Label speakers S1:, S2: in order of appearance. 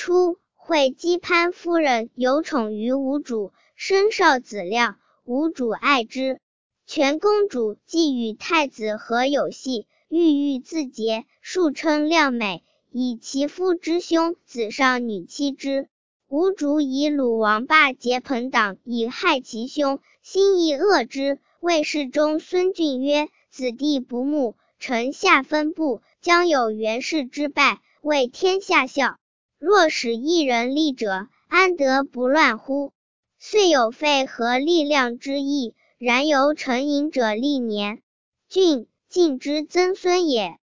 S1: 初，会稽潘夫人有宠于吴主，生少子亮，吴主爱之。全公主既与太子和有隙，郁郁自节，数称亮美，以其夫之兄子上女妻之。吴主以鲁王霸结朋党，以害其兄，心意恶之。谓侍中孙峻曰：子弟不睦，臣下分部，将有袁氏之败，为天下笑。若使一人立者，安得不乱乎？遂有废和力量之意，然由成隐者历年。峻，晋之曾孙也。